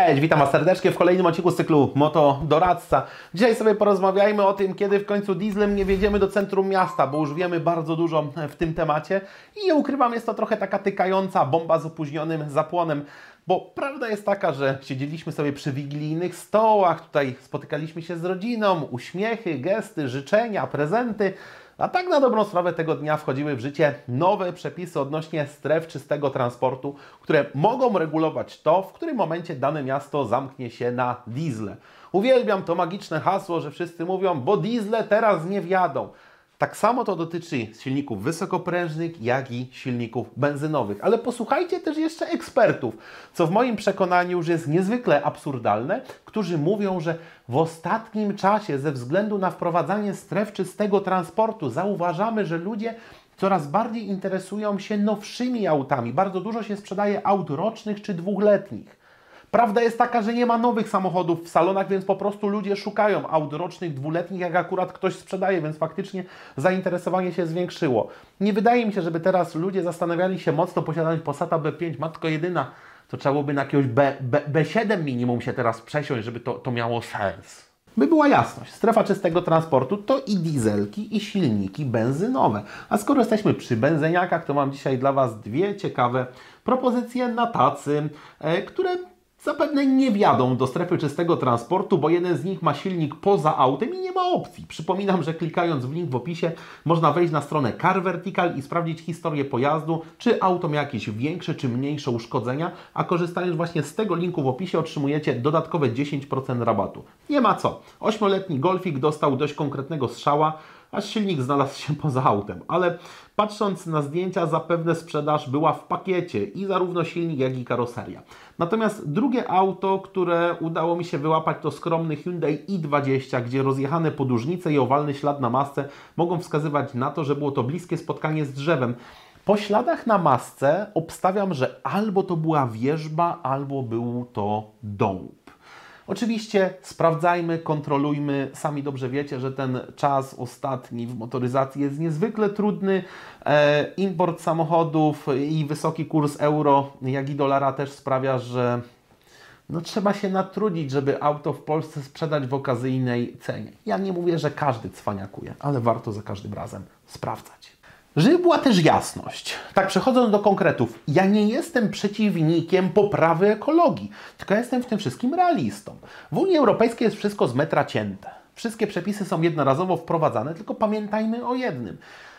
Cześć, witam Was serdecznie w kolejnym odcinku z cyklu Moto Doradca. Dzisiaj sobie porozmawiajmy o tym, kiedy w końcu dieslem nie wjedziemy do centrum miasta, bo już wiemy bardzo dużo w tym temacie i nie ukrywam, jest to trochę taka tykająca bomba z opóźnionym zapłonem. Bo prawda jest taka, że siedzieliśmy sobie przy wigilijnych stołach, tutaj spotykaliśmy się z rodziną, uśmiechy, gesty, życzenia, prezenty, a tak na dobrą sprawę tego dnia wchodziły w życie nowe przepisy odnośnie stref czystego transportu, które mogą regulować to, w którym momencie dane miasto zamknie się na diesle. Uwielbiam to magiczne hasło, że wszyscy mówią, bo diesle teraz nie wjadą. Tak samo to dotyczy silników wysokoprężnych, jak i silników benzynowych. Ale posłuchajcie też jeszcze ekspertów, co w moim przekonaniu już jest niezwykle absurdalne, którzy mówią, że w ostatnim czasie ze względu na wprowadzanie stref czystego transportu zauważamy, że ludzie coraz bardziej interesują się nowszymi autami. Bardzo dużo się sprzedaje aut rocznych czy dwuletnich. Prawda jest taka, że nie ma nowych samochodów w salonach, więc po prostu ludzie szukają aut rocznych, dwuletnich, jak akurat ktoś sprzedaje, więc faktycznie zainteresowanie się zwiększyło. Nie wydaje mi się, żeby teraz ludzie zastanawiali się mocno posiadając Passata B5, matko jedyna, to trzeba byłoby na jakiegoś B7 minimum się teraz przesiąść, żeby to miało sens. By była jasność, strefa czystego transportu to i dieselki, i silniki benzynowe. A skoro jesteśmy przy benzyniakach, to mam dzisiaj dla Was dwie ciekawe propozycje na tacy, które zapewne nie wjadą do strefy czystego transportu, bo jeden z nich ma silnik poza autem i nie ma opcji. Przypominam, że klikając w link w opisie można wejść na stronę Car Vertical i sprawdzić historię pojazdu, czy auto ma jakieś większe czy mniejsze uszkodzenia, a korzystając właśnie z tego linku w opisie otrzymujecie dodatkowe 10% rabatu. Nie ma co. 8-letni Golfik dostał dość konkretnego strzała, aż silnik znalazł się poza autem, ale patrząc na zdjęcia zapewne sprzedaż była w pakiecie i zarówno silnik, jak i karoseria. Natomiast drugie auto, które udało mi się wyłapać, to skromny Hyundai i20, gdzie rozjechane podłużnice i owalny ślad na masce mogą wskazywać na to, że było to bliskie spotkanie z drzewem. Po śladach na masce obstawiam, że albo to była wierzba, albo był to dąb. Oczywiście sprawdzajmy, kontrolujmy. Sami dobrze wiecie, że ten czas ostatni w motoryzacji jest niezwykle trudny. Import samochodów i wysoki kurs euro, jak i dolara też sprawia, że trzeba się natrudzić, żeby auto w Polsce sprzedać w okazyjnej cenie. Ja nie mówię, że każdy cwaniakuje, ale warto za każdym razem sprawdzać. Żeby była też jasność, tak przechodząc do konkretów, ja nie jestem przeciwnikiem poprawy ekologii, tylko jestem w tym wszystkim realistą. W Unii Europejskiej jest wszystko z metra cięte. Wszystkie przepisy są jednorazowo wprowadzane, tylko pamiętajmy o jednym.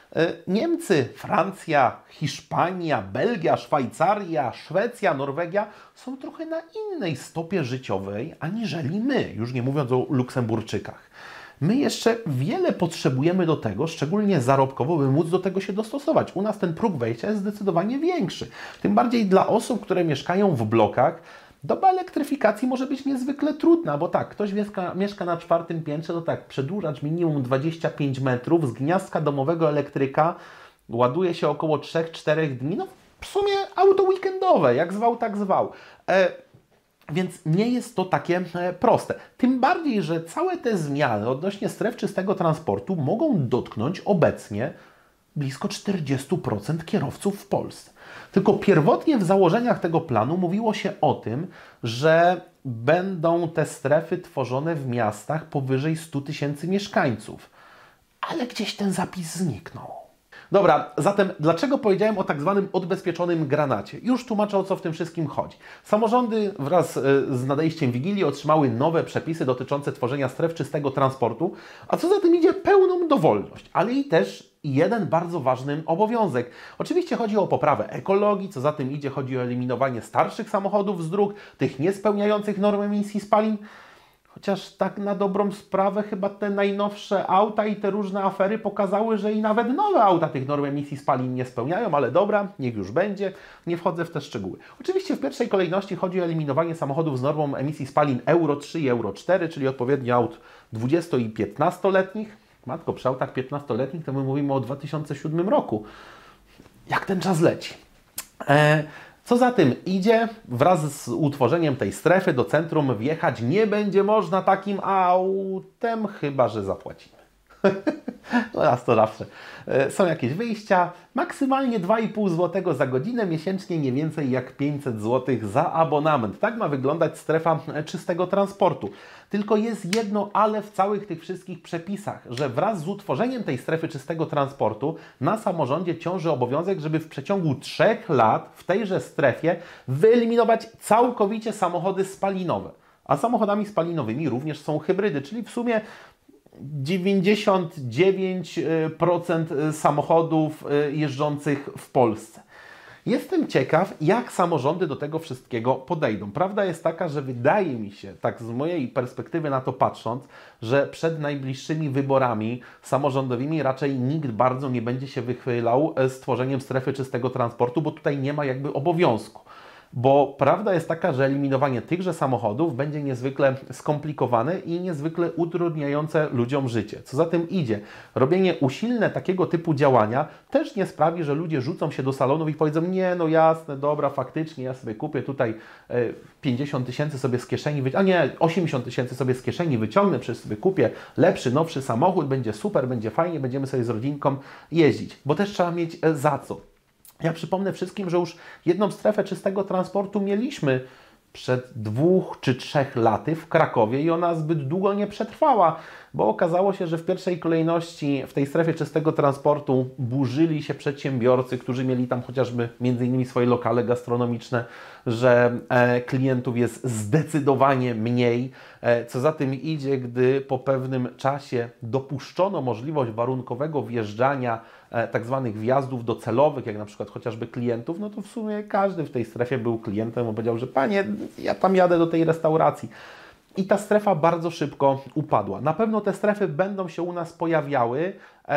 Niemcy, Francja, Hiszpania, Belgia, Szwajcaria, Szwecja, Norwegia są trochę na innej stopie życiowej aniżeli my, już nie mówiąc o Luksemburczykach. My jeszcze wiele potrzebujemy do tego, szczególnie zarobkowo, by móc do tego się dostosować. U nas ten próg wejścia jest zdecydowanie większy. Tym bardziej dla osób, które mieszkają w blokach, doba elektryfikacji może być niezwykle trudna, bo tak, ktoś mieszka na 4. piętrze, to tak, przedłużacz minimum 25 metrów z gniazdka domowego elektryka ładuje się około 3-4 dni. No w sumie auto weekendowe, jak zwał, tak zwał. Więc nie jest to takie proste. Tym bardziej, że całe te zmiany odnośnie stref czystego transportu mogą dotknąć obecnie blisko 40% kierowców w Polsce. Tylko pierwotnie w założeniach tego planu mówiło się o tym, że będą te strefy tworzone w miastach powyżej 100 000 mieszkańców. Ale gdzieś ten zapis zniknął. Dobra, zatem dlaczego powiedziałem o tak zwanym odbezpieczonym granacie? Już tłumaczę, o co w tym wszystkim chodzi. Samorządy wraz z nadejściem Wigilii otrzymały nowe przepisy dotyczące tworzenia stref czystego transportu, a co za tym idzie pełną dowolność, ale i też jeden bardzo ważny obowiązek. Oczywiście chodzi o poprawę ekologii, co za tym idzie chodzi o eliminowanie starszych samochodów z dróg, tych niespełniających norm emisji spalin. Chociaż tak na dobrą sprawę chyba te najnowsze auta i te różne afery pokazały, że i nawet nowe auta tych norm emisji spalin nie spełniają, ale dobra, niech już będzie, nie wchodzę w te szczegóły. Oczywiście w pierwszej kolejności chodzi o eliminowanie samochodów z normą emisji spalin Euro 3 i Euro 4, czyli odpowiednio aut 20 i 15-letnich. Matko, przy autach 15-letnich to my mówimy o 2007 roku. Jak ten czas leci. Co za tym idzie, wraz z utworzeniem tej strefy do centrum wjechać nie będzie można takim autem, chyba że zapłacimy. No raz to zawsze. Są jakieś wyjścia, maksymalnie 2,5 zł za godzinę, miesięcznie nie więcej jak 500 zł za abonament. Tak ma wyglądać strefa czystego transportu. Tylko jest jedno ale w całych tych wszystkich przepisach, że wraz z utworzeniem tej strefy czystego transportu na samorządzie ciąży obowiązek, żeby w przeciągu 3 lat w tejże strefie wyeliminować całkowicie samochody spalinowe. A samochodami spalinowymi również są hybrydy, czyli w sumie 99% samochodów jeżdżących w Polsce. Jestem ciekaw, jak samorządy do tego wszystkiego podejdą. Prawda jest taka, że wydaje mi się, tak z mojej perspektywy na to patrząc, że przed najbliższymi wyborami samorządowymi raczej nikt bardzo nie będzie się wychylał z tworzeniem strefy czystego transportu, bo tutaj nie ma jakby obowiązku. Bo prawda jest taka, że eliminowanie tychże samochodów będzie niezwykle skomplikowane i niezwykle utrudniające ludziom życie. Co za tym idzie, robienie usilne takiego typu działania też nie sprawi, że ludzie rzucą się do salonów i powiedzą: nie, no jasne, dobra, faktycznie, ja sobie kupię tutaj 50 tysięcy sobie z kieszeni, a nie, 80 tysięcy sobie z kieszeni wyciągnę, przecież sobie kupię lepszy, nowszy samochód, będzie super, będzie fajnie, będziemy sobie z rodzinką jeździć, bo też trzeba mieć za co. Ja przypomnę wszystkim, że już jedną strefę czystego transportu mieliśmy przed 2 czy 3 laty w Krakowie i ona zbyt długo nie przetrwała, bo okazało się, że w pierwszej kolejności w tej strefie czystego transportu burzyli się przedsiębiorcy, którzy mieli tam chociażby między innymi swoje lokale gastronomiczne, że klientów jest zdecydowanie mniej. Co za tym idzie, gdy po pewnym czasie dopuszczono możliwość warunkowego wjeżdżania tak zwanych wjazdów docelowych, jak na przykład chociażby klientów, no to w sumie każdy w tej strefie był klientem, on powiedział, że panie, ja tam jadę do tej restauracji. I ta strefa bardzo szybko upadła. Na pewno te strefy będą się u nas pojawiały.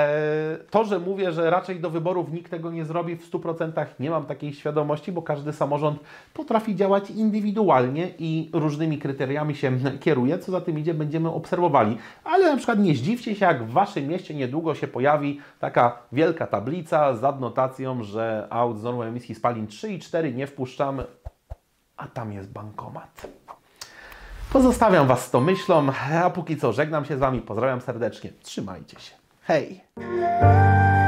To, że mówię, że raczej do wyborów nikt tego nie zrobi w 100%, nie mam takiej świadomości, bo każdy samorząd potrafi działać indywidualnie i różnymi kryteriami się kieruje. Co za tym idzie, będziemy obserwowali. Ale na przykład nie zdziwcie się, jak w Waszym mieście niedługo się pojawi taka wielka tablica z adnotacją, że aut z normą emisji spalin 3 i 4 nie wpuszczamy, a tam jest bankomat. Pozostawiam Was z tą myślą, a póki co żegnam się z Wami, pozdrawiam serdecznie, trzymajcie się, hej!